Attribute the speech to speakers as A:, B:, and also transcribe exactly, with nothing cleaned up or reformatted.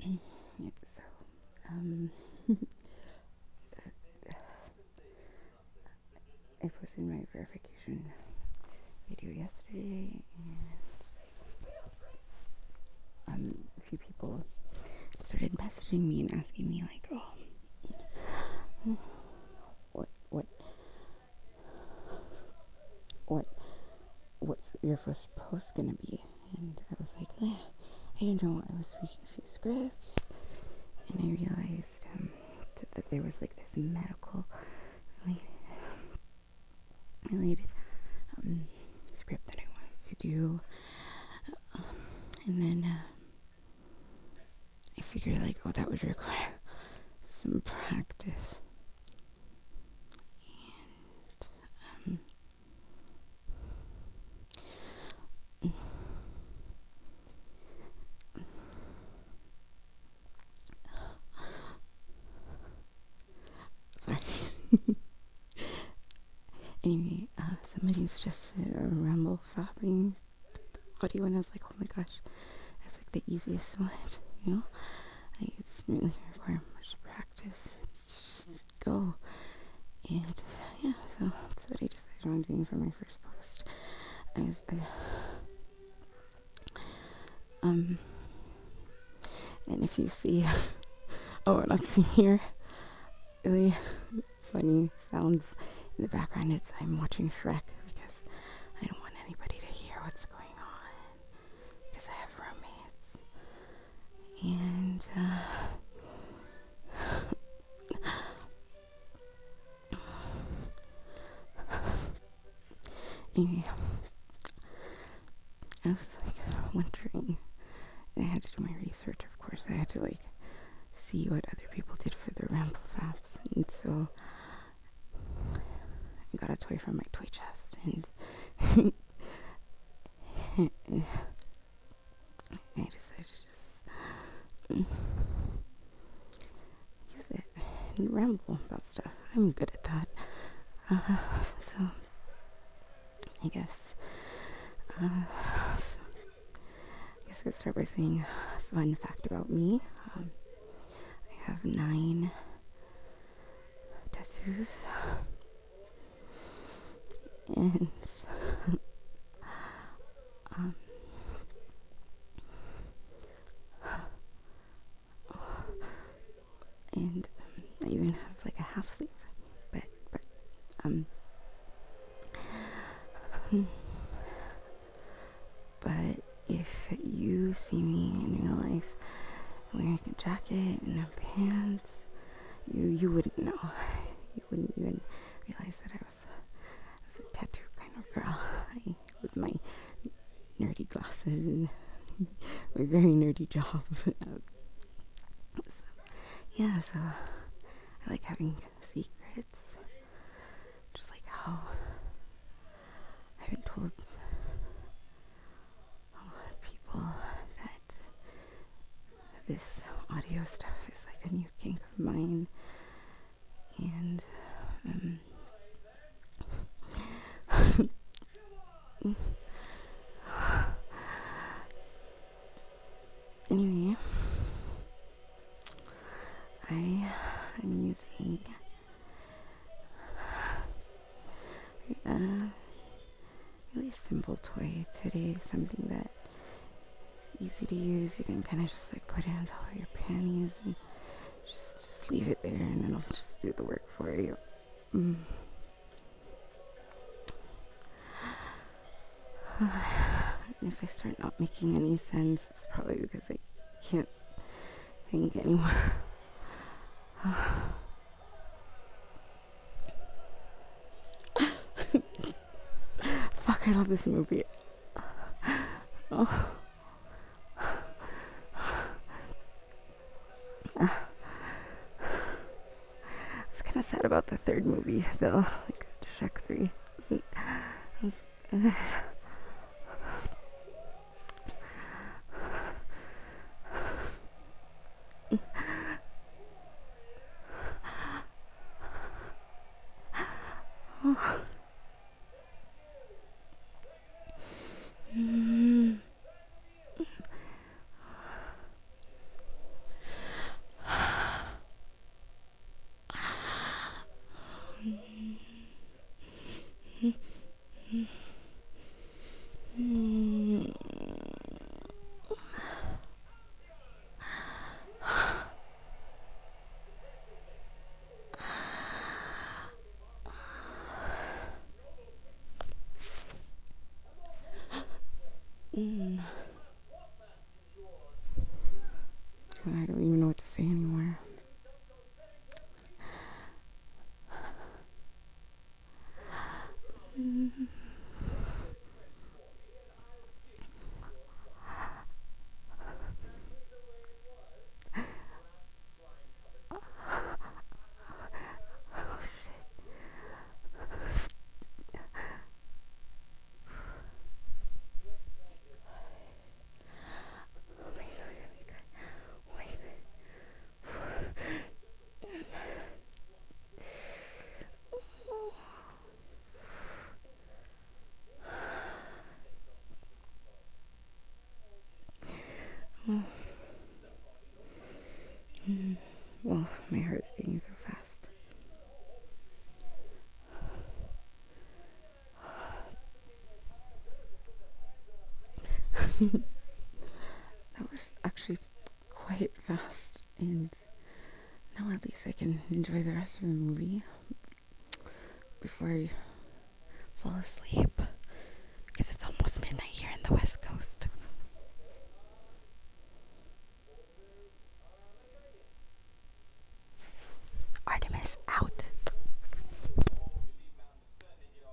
A: so, um, I posted my verification video yesterday, and um, a few people started messaging me and asking me like, oh, what, what, what, what's your first post gonna be? And I was like, eh, I didn't know. I was reading a few scripts, and I realized um, that there was like this medical related, related um, script that I wanted to do, um, and then uh, I figured like, oh, that would require some practice. And um, sorry. Anyway, uh, somebody suggested a rumble fapping audio, and I was like, oh my gosh, that's like the easiest one, you know? Like, it doesn't really require much practice. Just go. And yeah, so that's what I decided on doing for my first post. I was, I, um, and if you see, oh, not see here, really funny sounds in the background, it's I'm watching Shrek because I don't want anybody to hear what's going on because I have roommates. And, uh, anyway, I was like wondering, and I had to do my research, of course. I had to like see what other people did for their ramble faps, and so I got a toy from my toy chest, and I decided to just mm, use it and ramble about stuff. I'm good at that. Uh, so I guess uh, I guess I could start by saying a fun fact about me. Um, I have nine tattoos, and um, and I even have like a half sleeve, but but um, but if you see me in real life wearing a jacket and a pants, you you wouldn't know. You wouldn't even realize that I was, I was a tattoo kind of girl. I, with my nerdy glasses and my very nerdy job. So, yeah, so I like having secrets. Just like how I haven't told a lot of people that this audio stuff is like a new kink of mine. And um, anyway, I am using a really simple toy today, something that is easy to use. You can kind of just like put it on top of your panties and just, just leave it there, and it'll just do the work for you. Mm. And if I start not making any sense, it's probably because I can't think anymore. Fuck, I love this movie. Oh. Uh, it's kind of sad about the third movie, though. Like Shrek three. Mm. I don't even know what to say anymore. Mm. Oh shit. Oh my god, oh my god. Oh my god. Oh. Mm. Well, my heart's beating so fast. That was actually quite fast, and now at least I can enjoy the rest of the movie before I fall asleep.